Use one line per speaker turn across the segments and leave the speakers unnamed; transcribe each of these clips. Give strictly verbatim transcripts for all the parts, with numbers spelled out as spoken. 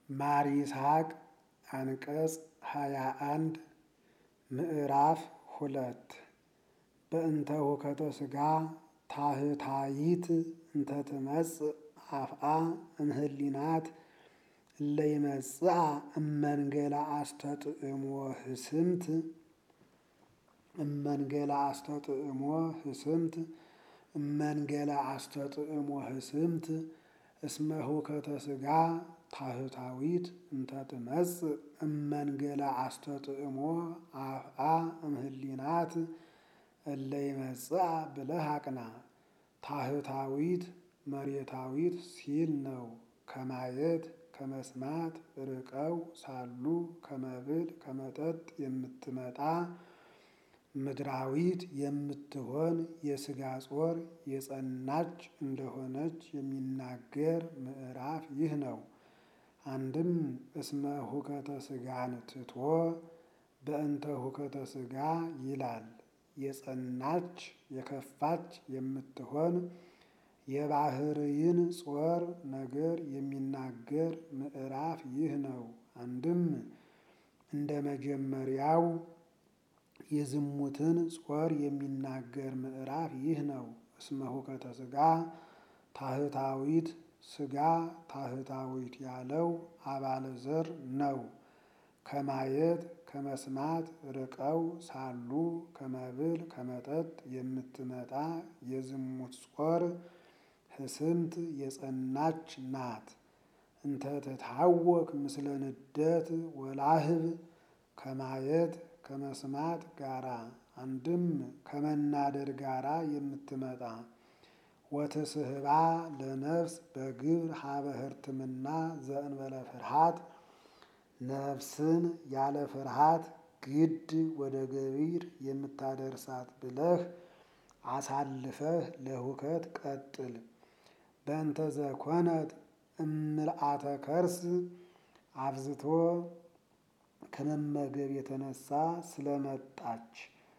ማር ይስሐቅ አንቀጽ ሃያ አንድ ምዕራፍ ሁለት በእንተ ሁከተ ሥጋ ታህታይት እንተ ትመጽእ አፍአ እምህሊናት እለ ይመጽአ እመንገላ አስተጥእሞ ህስምት እመንገላ አስተጥእሞ ህስምት እመንገላ አስተጥእሞ ህስምት እስመ ሁከተ ሥጋ ታህታዊት እንተ ትመጽእ እመንገላ አስተጥእሞ አፍአ እምህሊናት እለ ይመጽአ ብለህ አቅና። ታህታዊት መሬታዊት ሲል ነው። ከማየት ከመስማት ርቀው ሳሉ ከመብል ከመጠጥ የምትመጣ ምድራዊት የምትሆን የሥጋ ጾር የጸናች እንደሆነች የሚናገር ምዕራፍ ይህ ነው። አንድም እስመ ሁከተ ሥጋን ትቶ በእንተ ሁከተ ሥጋ ይላል። የጸናች የከፋች የምትሆን የባህርይን ጾር ነገር የሚናገር ምዕራፍ ይህ ነው። አንድም እንደ መጀመሪያው የዝሙትን ጾር የሚናገር ምዕራፍ ይህ ነው። እስመ ሁከተ ሥጋ ታህታዊት ሥጋ ታህታዊት ያለው አባለ ዘር ነው። ከማየት ከመስማት ርቀው ሳሉ ከመብል ከመጠጥ የምትመጣ የዝሙት ጾር ህስምት የጸናች ናት። እንተ ትታወክ ምስለ ንደት ወላህብ ከማየት ከመስማት ጋራ አንድም ከመናደድ ጋራ የምትመጣ ወትስህባ ለነፍስ በግብር ሀበ ህርትምና ዘእንበለ ፍርሃት ነፍስን ያለ ፍርሃት ግድ ወደ ገቢር የምታደርሳት ብለህ አሳልፈህ ለሁከት ቀጥል። በእንተ ዘኮነት እምልአተ ከርስ አብዝቶ ከመመገብ የተነሳ ስለመጣች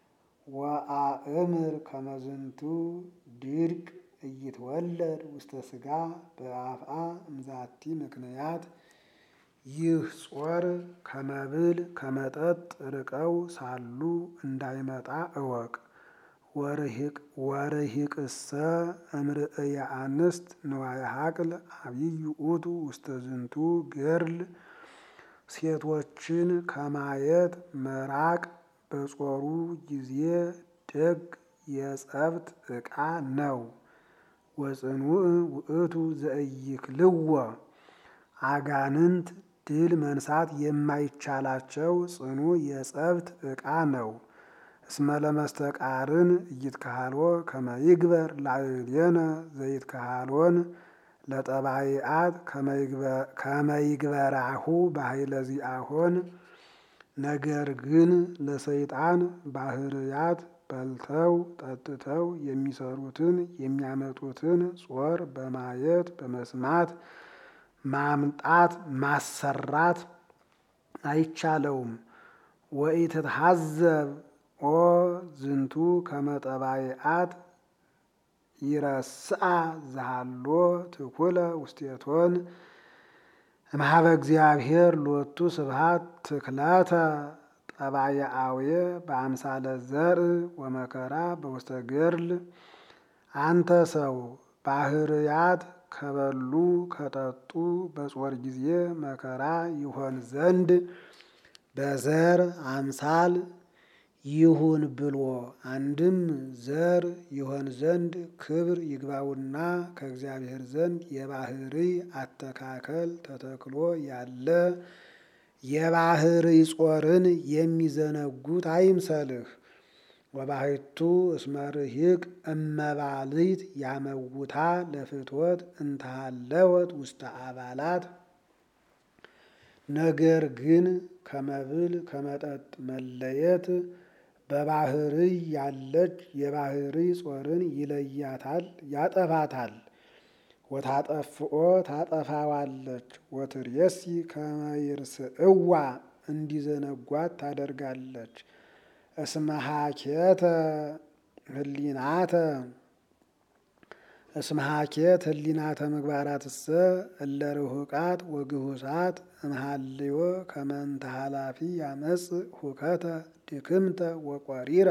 ወአእምር ከመዝንቱ ድርቅ እይትወለድ ውስተ ሥጋ በአፍአ እምዛቲ ምክንያት ይህ ጾር ከመብል ከመጠጥ ርቀው ሳሉ እንዳይመጣ እወቅ። ወርሂቅሰ እምርእየ አንስት ንዋየ ሀቅል አብይ ውእቱ ውስተ ዝንቱ ገርል ሴቶችን ከማየት መራቅ በጾሩ ጊዜ ደግ የጸብት ዕቃ ነው። ወጽኑዕ ውእቱ ዘእይክልዎ አጋንንት ድል መንሳት የማይቻላቸው ጽኑ የጸብት ዕቃ ነው። እስመ ለመስተቃርን ኢይትከሃልዎ ከመ ይግበር ላዕሌነ ዘይትከሃልዎን ለጠባይአት ከመ ይግበራሁ በኃይለ ዚአሆን። ነገር ግን ለሰይጣን ባህርያት በልተው ጠጥተው የሚሰሩትን የሚያመጡትን ጾር በማየት በመስማት ማምጣት ማሰራት አይቻለውም። ወኢትትሐዘብ ኦ ዝንቱ ከመ ጠባይአት ይረስአ ዘሃሎ ትኩለ ውስቴቶን እምኀበ እግዚአብሔር ሎቱ ስብሐት ትክለተ ጠባየአውየ በአምሳለ ዘርእ ወመከራ በውስተ ገርል። አንተ ሰው ባህርያት ከበሉ ከጠጡ በጾር ጊዜ መከራ ይሆን ዘንድ በዘር አምሳል ይሁን ብሎ አንድም ዘር ይሆን ዘንድ ክብር ይግባውና ከእግዚአብሔር ዘንድ የባህርይ አተካከል ተተክሎ ያለ የባህርይ ጾርን የሚዘነጉት አይምሰልህ። ወባሕቱ እስመ ርሂቅ እመባልት ያመውታ ለፍትወት እንተሃለወት ውስተ አባላት። ነገር ግን ከመብል ከመጠጥ መለየት በባህርይ ያለች የባህርይ ጾርን ይለያታል ያጠፋታል። ወታጠፍኦ ታጠፋዋለች። ወትርየሲ ከመ ይርስዕዋ እንዲዘነጓት ታደርጋለች። እስመ ሀኬተ ህሊናተ እስመ ሀኬት ህሊናተ ምግባራትሰ እለ ርሁቃት ወግሁሳት እምሃልዮ ከመ እንተ ኃላፊ ያመጽእ ሁከተ ድክምተ ወቆሪረ።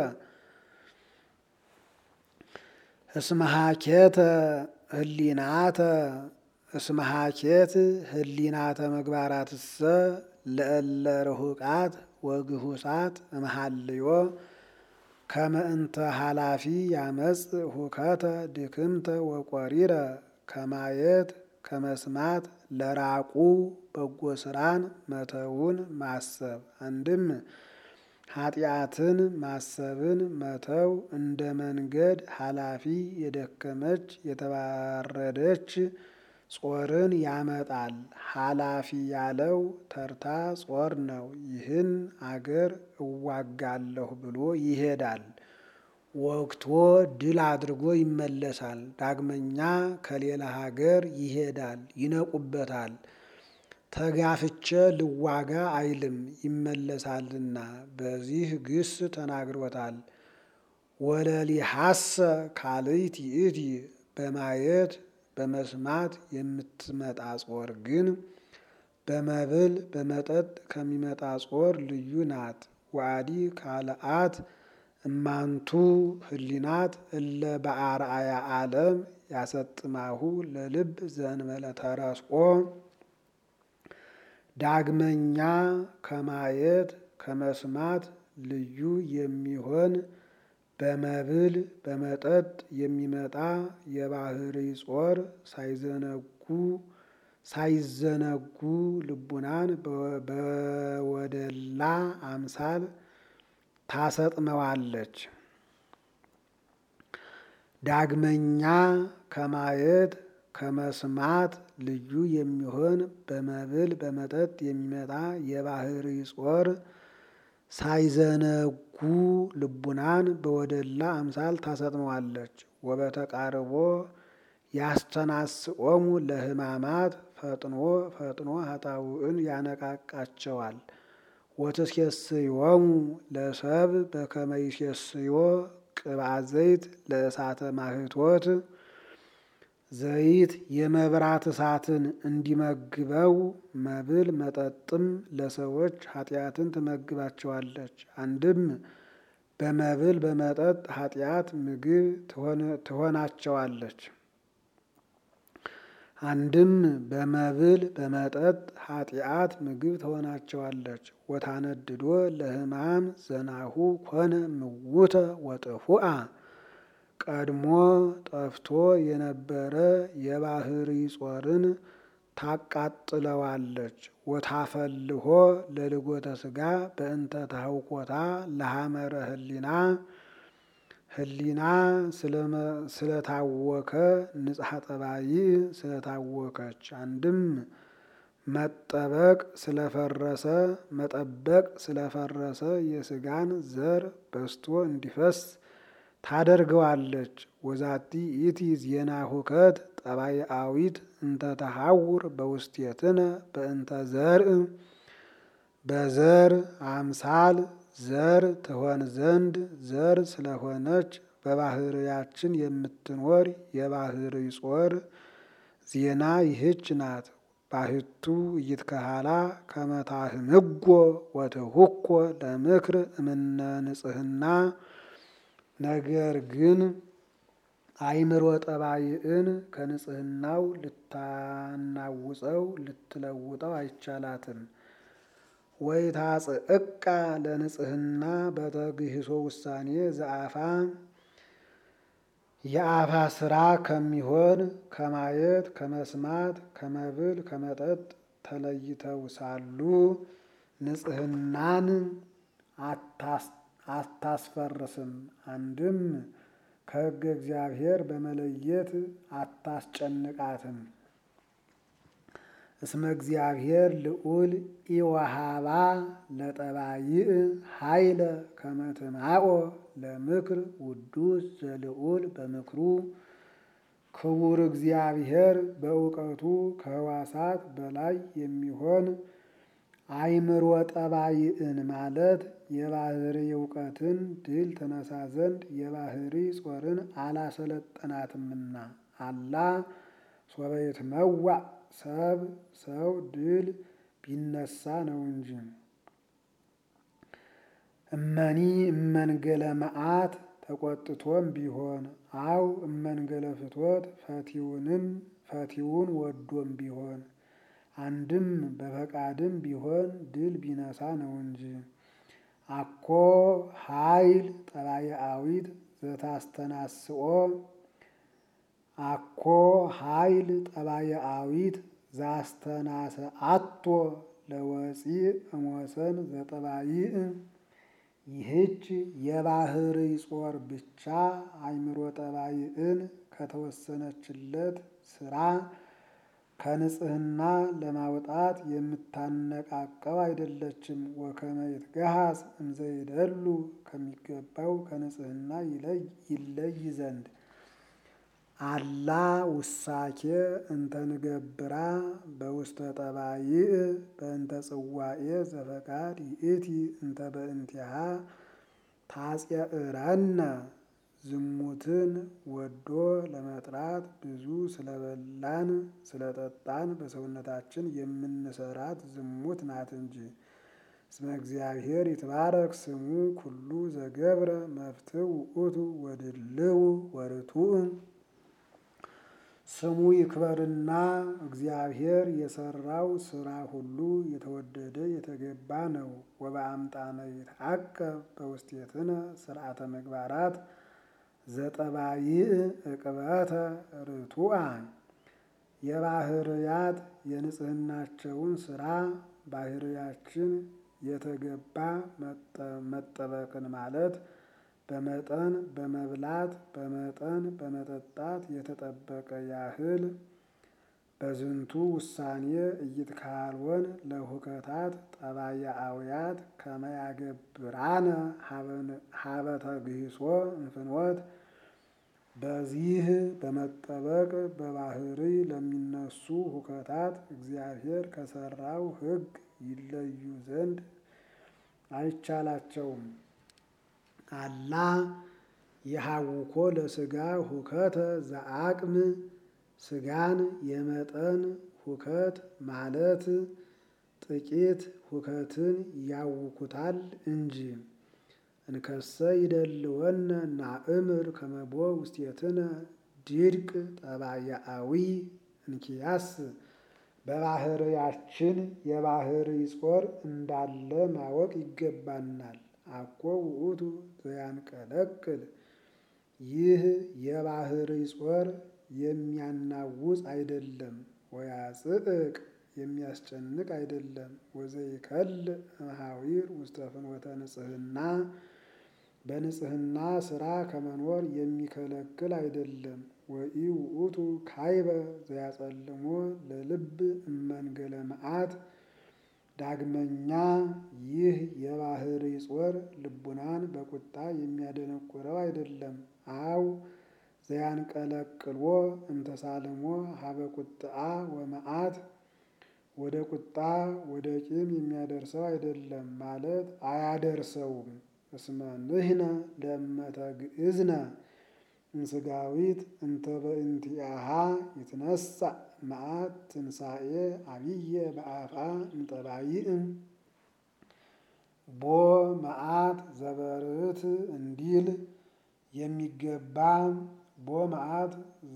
እስመ ሀኬተ ህሊናተ እስመ ሀኬት ህሊናተ ምግባራትሰ ለእለ ርሁቃት ወግሁሳት እምሃልዮ ከመ እንተ ኃላፊ ያመጽእ ሁከተ ድክምተ ወቆሪረ። ከማየት ከመስማት ለራቁ በጎ ስራን መተውን ማሰብ። አንድም ኃጢአትን ማሰብን መተው እንደ መንገድ ኃላፊ የደከመች የተባረደች ጾርን ያመጣል። ኃላፊ ያለው ተርታ ጾር ነው። ይህን አገር እዋጋለሁ ብሎ ይሄዳል። ወግቶ ድል አድርጎ ይመለሳል። ዳግመኛ ከሌላ ሀገር ይሄዳል፣ ይነቁበታል። ተጋፍቼ ልዋጋ አይልም ይመለሳልና በዚህ ግስ ተናግሮታል። ወለሊሐሰ ካልእት ይእቲ በማየት በመስማት የምትመጣ ጾር ግን በመብል በመጠጥ ከሚመጣ ጾር ልዩ ናት። ወአዲ ካልአት እማንቱ ህሊናት እለ በአርአያ ዓለም ያሰጥማሁ ለልብ ዘእንበለ ተረስኦ። ዳግመኛ ከማየት ከመስማት ልዩ የሚሆን በመብል በመጠጥ የሚመጣ የባህሪ ጾር ሳይዘነጉ ሳይዘነጉ ልቡናን በወደላ አምሳል ታሰጥመዋለች። ዳግመኛ ከማየት ከመስማት ልዩ የሚሆን በመብል በመጠጥ የሚመጣ የባህሪ ጾር ሳይዘነጉ ልቡናን በወደላ አምሳል ታሰጥመዋለች። ወበተቃርቦ ያስተናስኦሙ ለሕማማት ፈጥኖ ፈጥኖ ኃጣውእን ያነቃቃቸዋል። ወትሴስዮሙ ለሰብ በከመ ይሴስዮ ቅብአ ዘይት ለእሳተ ማህቶት። ዘይት የመብራት እሳትን እንዲመግበው መብል መጠጥም ለሰዎች ኃጢአትን ትመግባቸዋለች። አንድም በመብል በመጠጥ ኃጢአት ምግብ ትሆናቸዋለች። አንድም በመብል በመጠጥ ኃጢአት ምግብ ትሆናቸዋለች። ወታነድዶ ለሕማም ዘናሁ ኮነ ምውተ ወጥፉአ። ቀድሞ ጠፍቶ የነበረ የባህሪ ጾርን ታቃጥለዋለች። ወታፈልሆ ለልጎተ ሥጋ በእንተ ታውቆታ ለሐመረ ህሊና። ህሊና ስለታወከ ንጽሐ ጠባይ ስለታወከች። አንድም መጠበቅ ስለፈረሰ መጠበቅ ስለፈረሰ የሥጋን ዘር በስቶ እንዲፈስ ታደርገዋለች። ወዛቲ ኢቲ ዜና ሁከት ጠባይአዊት እንተ ተሐውር በውስቴትነ በእንተ ዘርእ። በዘር አምሳል ዘር ትሆን ዘንድ ዘር ስለሆነች በባህርያችን የምትኖር የባህሪ ጾር ዜና ይህች ናት። ባህቱ ኢይትከሃላ ከመ ታህምጎ ወትሁኮ ለምክር እምነ ንጽሕና። ነገር ግን አእምሮ ጠባይን ከንጽሕናው ልታናውፀው ልትለውጠው አይቻላትም። ወይታጽእቃ ለንጽሕና በተግሂሶ ውሳኔ ዘአፋ። የአፋ ስራ ከሚሆን ከማየት ከመስማት ከመብል ከመጠጥ ተለይተው ሳሉ ንጽሕናን አታስፈርስም። አንድም ከሕገ እግዚአብሔር በመለየት አታስጨንቃትም። እስመ እግዚአብሔር ልዑል ኢወሃባ ለጠባይእ ኃይለ ከመ ትምዓኦ ለምክር ውዱስ ዘልዑል በምክሩ። ክቡር እግዚአብሔር በእውቀቱ ከሕዋሳት በላይ የሚሆን አእምሮ ጠባይን ማለት የባህሪ እውቀትን ድል ተነሳ ዘንድ የባህሪ ጾርን አላሰለጠናትምና። አላ ሶበ ይትመዋዕ ሰብ ሰው ድል ቢነሳ ነው እንጂ። እመኒ እመንገለ መዓት ተቆጥቶም ቢሆን አው እመንገለ ፍትወት ፈቲውንም ፈቲውን ወዶም ቢሆን አንድም በፈቃድም ቢሆን ድል ቢነሳ ነው እንጂ። አኮ ኃይል ጠባየአዊት ዘታስተናስኦ አኮ ኃይል ጠባየአዊት ዛስተናሰአቶ ለወፂእ እሞሰን ዘጠባይእ ይህች የባህርይ ጾር ብቻ አእምሮ ጠባይእን ከተወሰነችለት ስራ ከንጽህና ለማውጣት የምታነቃቀው አይደለችም። ወከመ ይትገሃስ እንዘይደሉ ከሚገባው ከንጽህና ይለይ ዘንድ አላ ውሳኬ እንተንገብራ በውስተ ጠባይእ በእንተ ጽዋኤ ዘፈቃድ ይእቲ እንተ በእንቲሃ ታጽየእረነ ዝሙትን ወዶ ለመጥራት ብዙ ስለበላን ስለጠጣን በሰውነታችን የምንሰራት ዝሙት ናት እንጂ። እስመ እግዚአብሔር ይትባረክ ስሙ ኩሉ ዘገብረ መፍትው ውእቱ ወድልው ወርቱዕ ስሙ ይክበርና እግዚአብሔር የሰራው ስራ ሁሉ የተወደደ የተገባ ነው። ወበአምጣነ ይትዐቀብ በውስቴትነ ስርዓተ ምግባራት ዘጠባይእ ዕቅበተ ርቱዓ የባህርያት የንጽህናቸውን ስራ ባህርያችን የተገባ መጠበቅን ማለት በመጠን በመብላት በመጠን በመጠጣት የተጠበቀ ያህል በዝንቱ ውሳኔ ኢይትካልወን ለሁከታት ጠባያአውያት ከመ ያገብራነ ሀበ ተግሂሶ እንፍኖት በዚህ በመጠበቅ በባህርይ ለሚነሱ ሁከታት እግዚአብሔር ከሰራው ሕግ ይለዩ ዘንድ አይቻላቸውም። አላ የሐውኮ ለስጋ ሁከተ ዘአቅም ስጋን የመጠን ሁከት ማለት ጥቂት ሁከትን ያውኩታል እንጂ። እንከሰ ይደልወነ ናእምር ከመቦ ውስቴትነ ድርቅ ጠባያአዊ እንኪያስ በባህርያችን የባህርይ ጾር እንዳለ ማወቅ ይገባናል። አኮ ውእቱ ዘያንቀለቅል ይህ የባህርይ ጾር የሚያናውጽ አይደለም። ወያጽዕቅ የሚያስጨንቅ አይደለም። ወዘይከልእ እምኀዊር ውስተ ፍኖተ ንጽሕና በንጽሕና ስራ ከመኖር የሚከለክል አይደለም። ወኢ ውእቱ ካይበ ዘያጸልሞ ለልብ እመንገለ መዓት ዳግመኛ ይህ የባህርይ ጾር ልቡናን በቁጣ የሚያደነቁረው አይደለም። አው ዘያንቀለቅልዎ እምተሳልሞ ሀበ ቁጥአ ወመዓት ወደ ቁጣ ወደ ቂም የሚያደርሰው አይደለም ማለት አያደርሰውም። እስመ ንሕነ ለእመተ ግእዝነ እንስጋዊት እንተ በእንቲአሃ ይትነሣእ መዓት ትንሣኤ አብየ በአፍአ እምጠባይእ ቦ መዓት ዘበርት እንዲል የሚገባ ቦ መዓት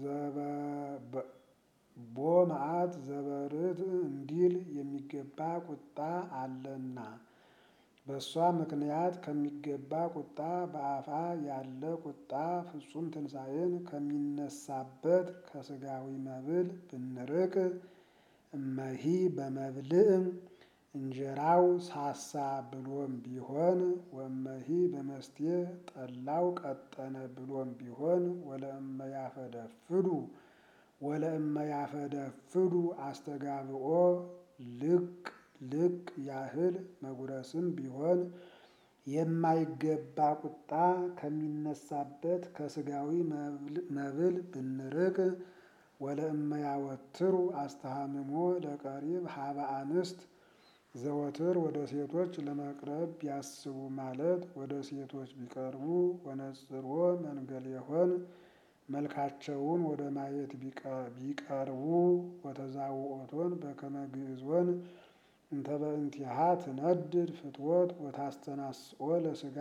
ቦ መዓት ዘበርት እንዲል የሚገባ ቁጣ አለና በእሷ ምክንያት ከሚገባ ቁጣ በአፋ ያለ ቁጣ ፍጹም ትንሣኤን ከሚነሳበት ከስጋዊ መብል ብንርቅ እመሂ በመብልዕ እንጀራው ሳሳ ብሎም ቢሆን ወእመሂ በመስቴ ጠላው ቀጠነ ብሎም ቢሆን ወለእመ ያፈደፍዱ ወለእመ ያፈደፍዱ አስተጋብኦ ልቅ ልቅ ያህል መጉረስም ቢሆን የማይገባ ቁጣ ከሚነሳበት ከስጋዊ መብል ብንርቅ ወለእመ ያወትሩ አስተሃምሞ ለቀሪብ ሀበ አንስት ዘወትር ወደ ሴቶች ለመቅረብ ቢያስቡ ማለት ወደ ሴቶች ቢቀርቡ ወነጽሮ መንገል የሆን መልካቸውን ወደ ማየት ቢቀርቡ ወተዛውኦቶን በከመ ግዕዞን እንተ በእንቲሃ ትነድድ ፍትወት ወታስተናስኦ ለሥጋ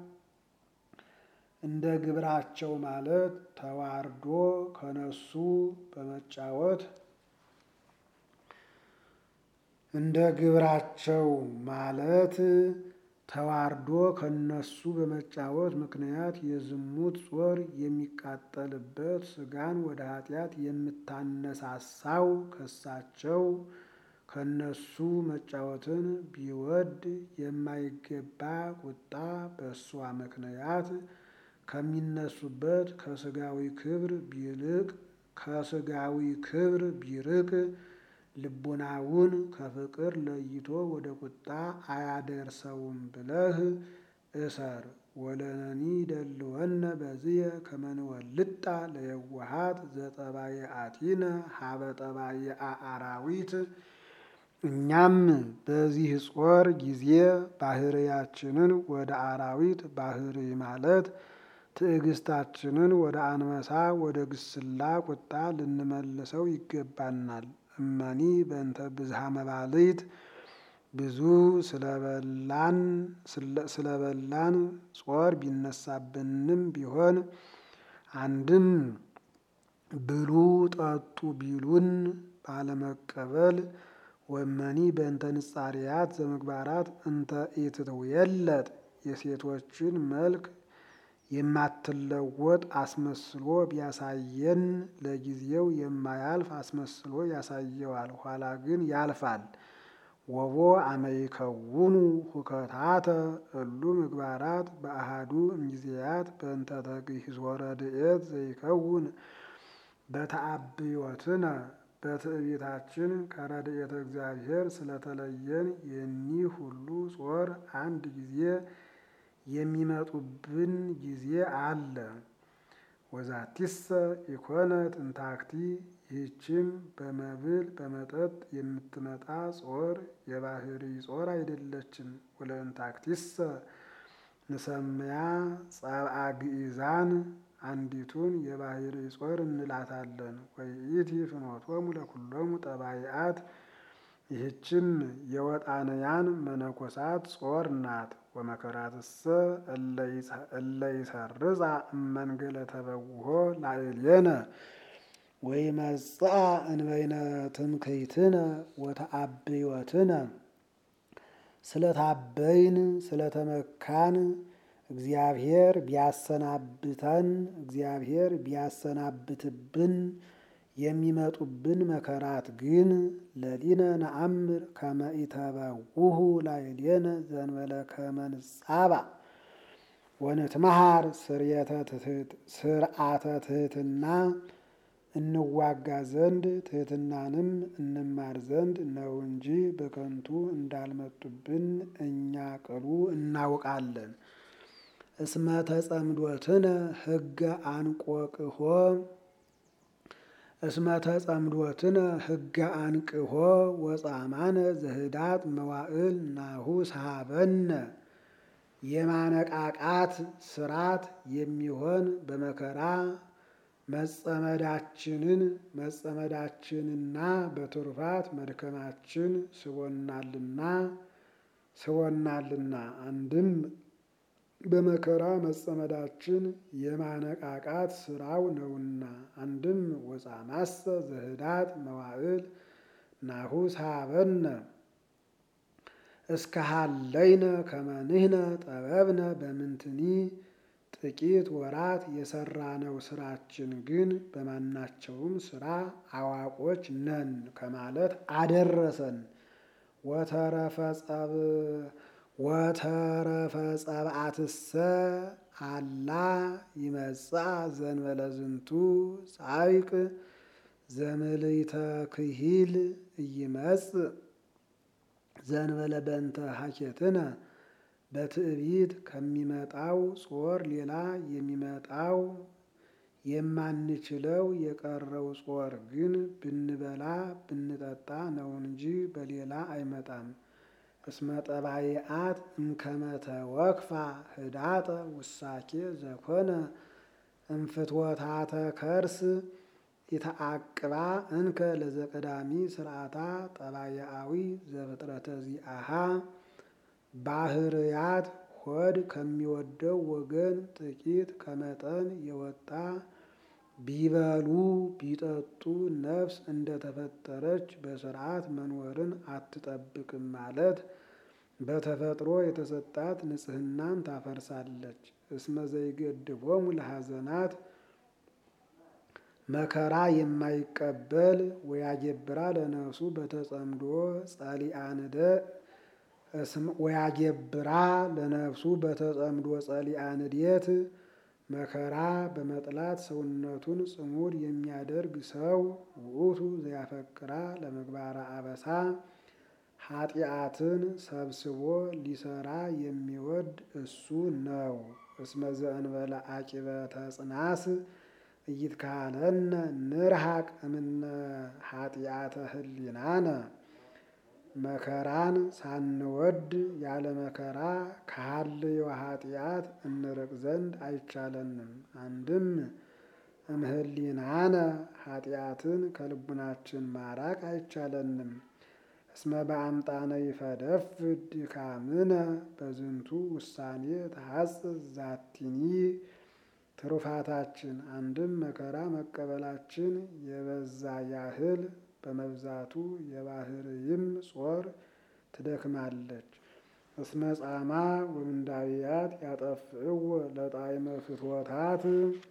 እንደ ግብራቸው ማለት ተዋርዶ ከነሱ በመጫወት እንደ ግብራቸው ማለት ተዋርዶ ከነሱ በመጫወት ምክንያት የዝሙት ጾር የሚቃጠልበት ሥጋን ወደ ኃጢአት የምታነሳሳው ከሳቸው ከነሱ መጫወትን ቢወድ የማይገባ ቁጣ በእሷ ምክንያት ከሚነሱበት ከሥጋዊ ክብር ቢልቅ ከሥጋዊ ክብር ቢርቅ ልቡናውን ከፍቅር ለይቶ ወደ ቁጣ አያደርሰውም ብለህ እሰር። ወለነኒ ደልወነ በዝየ ከመ ንወልጣ ለየዋሃት ዘጠባየአቲነ ሀበ ጠባየአ አራዊት። እኛም በዚህ ጾር ጊዜ ባህርያችንን ወደ አራዊት ባህሪ ማለት ትዕግስታችንን ወደ አንበሳ ወደ ግስላ ቁጣ ልንመልሰው ይገባናል። እመኒ በእንተ ብዝሃ መባልት ብዙ ስለበላን ስለበላን ጾር ቢነሳብንም ቢሆን አንድም ብሉ ጠጡ ቢሉን ባለመቀበል ወመኒ በእንተ ንጻሪያት ዘምግባራት እንተ ኢትትውየለጥ የሴቶችን መልክ የማትለወጥ አስመስሎ ቢያሳየን ለጊዜው የማያልፍ አስመስሎ ያሳየዋል፣ ኋላ ግን ያልፋል። ወቦ አመይከውኑ ሁከታተ እሉ ምግባራት በአሃዱ እምጊዜያት በእንተ ተግሂዞ ረድኤት ዘይከውን በተአብዮትነ በትዕቢታችን ከረድኤተ እግዚአብሔር ስለተለየን የኒህ ሁሉ ጾር አንድ ጊዜ የሚመጡብን ጊዜ አለ። ወዛቲሰ ኢኮነት እንታክቲ ይህችም በመብል በመጠጥ የምትመጣ ጾር የባህሪ ጾር አይደለችም። ወለእንታክቲሰ ንሰምያ ጸብአ ግኢዛን አንዲቱን የባህሪ ጾር እንላታለን። ወይእቲ ፍኖቶሙ ለኩሎሙ ጠባይአት ይህችም የወጣንያን መነኮሳት ጾር ናት። ወመከራትሰ እለ ይሰርጻ እመንገለ ተበውሖ ላዕሌነ ወይመጽአ እንበይነ ትምክህትነ ወተአብዮትነ ስለታበይን ስለተመካን እግዚአብሔር ቢያሰናብተን እግዚአብሔር ቢያሰናብትብን የሚመጡብን መከራት ግን ለሊነ ነአምር ከመ ኢተበውሁ ላዕሌነ ዘእንበለ ከመ ንጻባእ ወንትመሃር ስርዓተ ትሕትና እንዋጋ ዘንድ ትሕትናንም እንማር ዘንድ ነው እንጂ በከንቱ እንዳልመጡብን እኛ ቅሉ እናውቃለን። እስመ ተጸምዶትነ ሕገ አንቆቅሖ እስመ ተጸምዶትነ ሕገ አንቅሖ ወጻማነ ዘህዳጥ መዋዕል ናሁ ሰሃበነ የማነቃቃት ስራት የሚሆን በመከራ መጸመዳችንን መጸመዳችንና በትሩፋት መድከማችን ስቦናልና ስቦናልና አንድም በመከራ መጸመዳችን የማነቃቃት ስራው ነውና። አንድም ወጻማሰ ዘህዳጥ መዋዕል ናሁ ሰሃበነ እስከ ሀለይነ ከመ ንሕነ ጠበብነ በምንትኒ ጥቂት ወራት የሰራነው ስራችን ግን በማናቸውም ስራ አዋቆች ነን ከማለት አደረሰን። ወተረፈ ጸብ ወተረፈ ጸብአትሰ አላ ይመጽአ ዘእንበለ ዝንቱ ጻይቅ ዘምልዕተ ክሂል ኢይመጽእ ዘእንበለ በእንተ ሀኬትነ በትዕቢት ከሚመጣው ጾር ሌላ የሚመጣው የማንችለው የቀረው ጾር ግን ብንበላ ብንጠጣ ነው እንጂ በሌላ አይመጣም። እስመ ጠባይአት እምከመ ተወክፋ ህዳጠ ውሳኬ ዘኮነ እንፍትወታተ ከርስ ኢተአቅባ እንከ ለዘቀዳሚ ስርዓታ ጠባያዊ ዘፍጥረተ ዚአሃ ባህርያት ሆድ ከሚወደው ወገን ጥቂት ከመጠን የወጣ ቢበሉ ቢጠጡ ነፍስ እንደተፈጠረች በስርዓት መኖርን አትጠብቅም ማለት በተፈጥሮ የተሰጣት ንጽህናን ታፈርሳለች። እስመ ዘይገድቦሙ ለሐዘናት መከራ የማይቀበል ወያጌብራ ለነፍሱ በተጸምዶ ጸሊአንደ ወያጌብራ ለነፍሱ በተጸምዶ ጸሊአንዴት መከራ በመጥላት ሰውነቱን ጽሙድ የሚያደርግ ሰው ውእቱ ዘያፈቅራ ለምግባረ አበሳ ኃጢአትን ሰብስቦ ሊሰራ የሚወድ እሱ ነው። እስመ ዘእንበለ አቂበ ተጽናስ ኢይትካለነ ንርሐቅ እምነ ኃጢአተ ህሊናነ መከራን ሳንወድ ያለ መከራ ከሀልዮ ኃጢአት እንርቅ ዘንድ አይቻለንም። አንድም እምህሊናነ ኃጢአትን ከልቡናችን ማራቅ አይቻለንም። እስመ በአምጣነ ይፈደፍድ ድካምነ በዝንቱ ውሳኔ ተሐጽጽ ዛቲኒ ትሩፋታችን አንድም መከራ መቀበላችን የበዛ ያህል በመብዛቱ የባህርይም ጾር ትደክማለች። እስመ ጻማ ወምንዳብያት ያጠፍእዎ ለጣዕመ ፍትወታት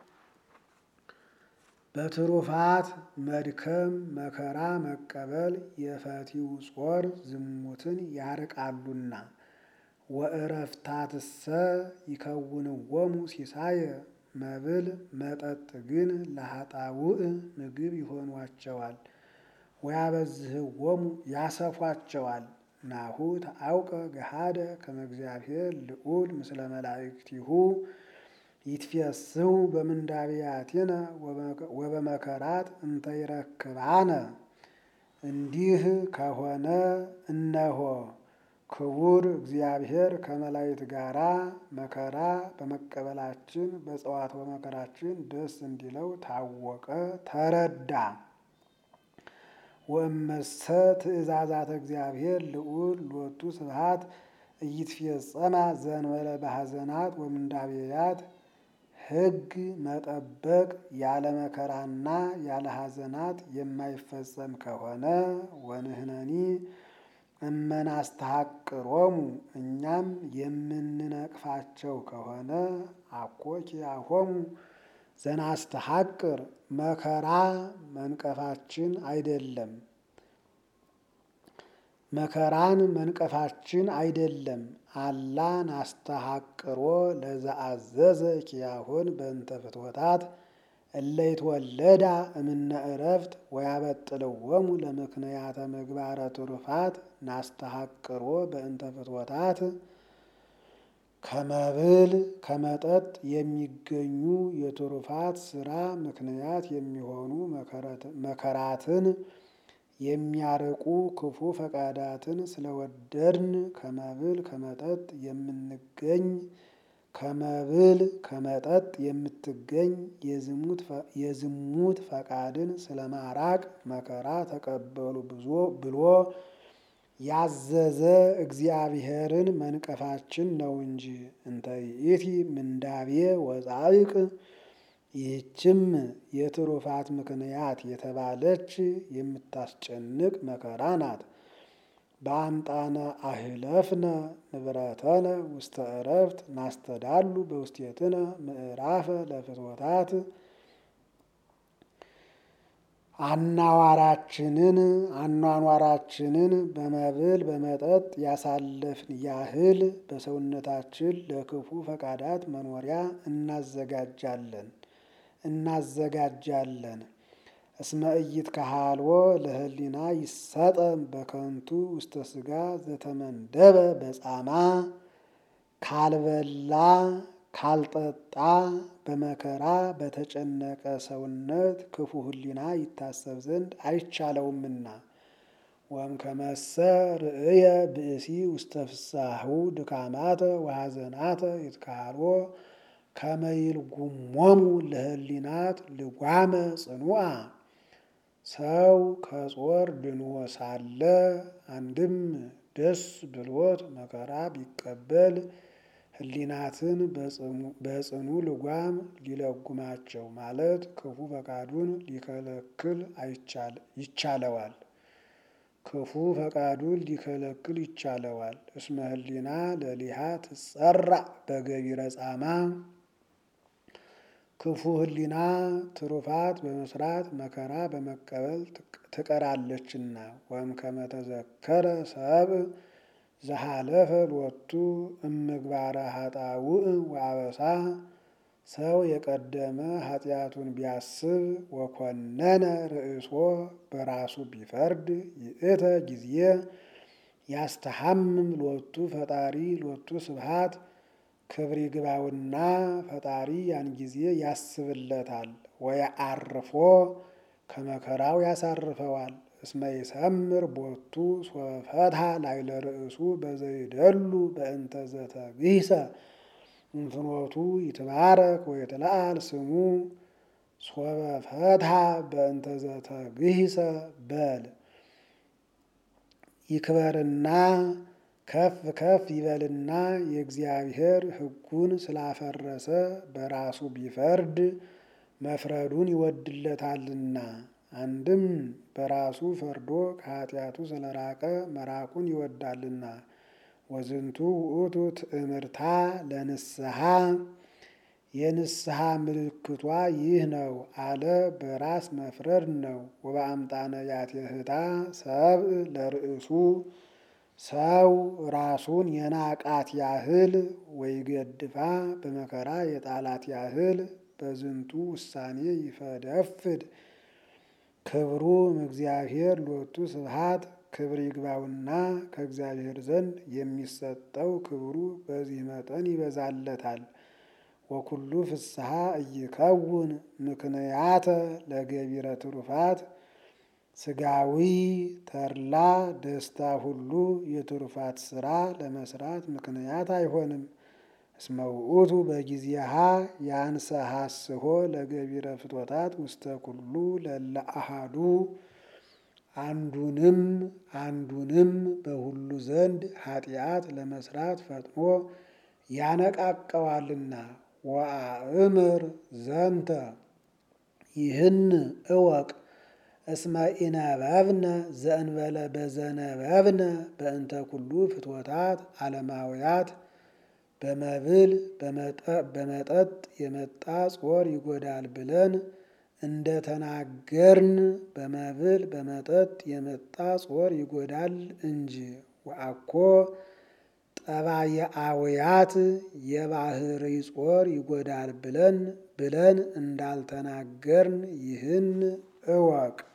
በትሩፋት መድከም መከራ መቀበል የፈቲው ጾር ዝሙትን ያርቃሉና። ወእረፍታትሰ ይከውንዎሙ ሲሳየ መብል መጠጥ ግን ለኃጣውእ ምግብ ይሆኗቸዋል። ወያበዝህዎሙ ያሰፏቸዋል። ናሁ ተአውቀ ገሃደ ከመ እግዚአብሔር ልዑል ምስለ መላእክቲሁ ይትፌስሑ በምንዳብያቲነ ወበመከራት እንተ ይረክባነ። እንዲህ ከሆነ እነሆ ክቡር እግዚአብሔር ከመላእክት ጋራ መከራ በመቀበላችን በጽዋት በመከራችን ደስ እንዲለው ታወቀ ተረዳ። ወእመሰ ትእዛዛተ እግዚአብሔር ልዑል ሎቱ ስብሐት ኢይትፌጸማ ዘእንበለ በሐዘናት ወምንዳብያት ሕግ መጠበቅ ያለ መከራና ያለ ሐዘናት የማይፈጸም ከሆነ ወንህነኒ እመናስተሐቅሮሙ እኛም የምንነቅፋቸው ከሆነ አኮ ኪያሆሙ ዘናስተሐቅር መከራ መንቀፋችን አይደለም መከራን መንቀፋችን አይደለም። አላ ናስተሐቅሮ ለዘአዘዘ ኪያሆን በእንተ ፍትወታት እለ ይትወለዳ እምነ ዕረፍት ወያበጥልዎሙ ለምክንያተ ምግባረ ትሩፋት ናስተሐቅሮ በእንተ ፍትወታት ከመብል ከመጠጥ የሚገኙ የትሩፋት ስራ ምክንያት የሚሆኑ መከራትን የሚያርቁ ክፉ ፈቃዳትን ስለወደድን ከመብል ከመጠጥ የምንገኝ ከመብል ከመጠጥ የምትገኝ የዝሙት ፈቃድን ስለማራቅ መከራ ተቀበሉ ብሎ ያዘዘ እግዚአብሔርን መንቀፋችን ነው እንጂ። እንተ ይእቲ ምንዳቤ ወጻድቅ ይህችም የትሩፋት ምክንያት የተባለች የምታስጨንቅ መከራ ናት። በአምጣነ አህለፍነ ንብረተነ ውስተ ዕረፍት ናስተዳሉ በውስቴትነ ምዕራፈ ለፍትወታት አናዋራችንን አኗኗራችንን በመብል በመጠጥ ያሳለፍን ያህል በሰውነታችን ለክፉ ፈቃዳት መኖሪያ እናዘጋጃለን እናዘጋጃለን። እስመ ኢይትከሃልዎ ለህሊና ይሰጠም በከንቱ ውስተ ሥጋ ዘተመንደበ በጻማ ካልበላ ካልጠጣ በመከራ በተጨነቀ ሰውነት ክፉ ህሊና ይታሰብ ዘንድ አይቻለውምና። ወእምከመሰ ርእየ ብእሲ ውስተ ፍሳሁ ድካማተ ወሐዘናተ ይትከሃልዎ ከመይልጉሞሙ ለህሊናት ልጓመ ጽኑዓ ሰው ከጾር ድኖ ሳለ አንድም ደስ ብሎት መከራ ቢቀበል ህሊናትን በጽኑ ልጓም ሊለጉማቸው ማለት ክፉ ፈቃዱን ሊከለክል ይቻለዋል። ክፉ ፈቃዱን ሊከለክል ይቻለዋል። እስመ ህሊና ለሊሃ ትጸራዕ በገቢረ ጻማ ክፉ ህሊና ትሩፋት በመስራት መከራ በመቀበል ትቀራለችና። ወእምከመ ተዘከረ ሰብእ ዘሃለፈ ሎቱ እምግባረ ኃጣውእ ወአበሳ ሰው የቀደመ ኃጢአቱን ቢያስብ ወኮነነ ርእሶ በራሱ ቢፈርድ ይእተ ጊዜ ያስተሐምም ሎቱ ፈጣሪ ሎቱ ስብሐት ክብር ይግባውና ፈጣሪ ያን ጊዜ ያስብለታል። ወየዐርፎ ከመከራው ያሳርፈዋል። እስመ ይሰምር ቦቱ ሶበ ፈትሐ ላዕለ ርእሱ በዘይደሉ በእንተ ዘተግሂሰ እንፍኖቱ ይትባረክ ወይትለዓል ስሙ ሶበ ፈትሐ በእንተ ዘተግሂሰ በል ይክበርና ከፍ ከፍ ይበልና የእግዚአብሔር ሕጉን ስላፈረሰ በራሱ ቢፈርድ መፍረዱን ይወድለታልና። አንድም በራሱ ፈርዶ ከኃጢአቱ ስለራቀ መራቁን ይወዳልና። ወዝንቱ ውእቱ ትእምርታ ለንስሐ የንስሐ ምልክቷ ይህ ነው አለ በራስ መፍረድ ነው። ወበአምጣነ ያቴህታ ሰብእ ለርእሱ ሰው ራሱን የናቃት ያህል ወይገድፋ በመከራ የጣላት ያህል በዝንቱ ውሳኔ ይፈደፍድ ክብሩ እግዚአብሔር ሎቱ ስብሐት ክብር ይግባውና ከእግዚአብሔር ዘንድ የሚሰጠው ክብሩ በዚህ መጠን ይበዛለታል። ወኩሉ ፍስሐ ኢይከውን ምክንያተ ለገቢረ ትሩፋት ስጋዊ ተድላ ደስታ ሁሉ የትሩፋት ስራ ለመስራት ምክንያት አይሆንም። እስመ ውእቱ በጊዜሃ ያንሰሐስሖ ለገቢረ ፍትወታት ውስተ ኩሉ ለእለ አሐዱ አንዱንም አንዱንም በሁሉ ዘንድ ኃጢአት ለመስራት ፈጥኖ ያነቃቀዋልና። ወአእምር ዘንተ ይህን እወቅ እስመ ኢነበብነ ዘእንበለ በዘነበብነ በእንተ ኩሉ ፍትወታት ዓለማውያት በመብል በመጠጥ የመጣ ጾር ይጎዳል ብለን እንደ ተናገርን በመብል በመጠጥ የመጣ ጾር ይጎዳል እንጂ ወአኮ ጠባየአውያት የባህሪ ጾር ይጎዳል ብለን ብለን እንዳልተናገርን ይህን እወቅ።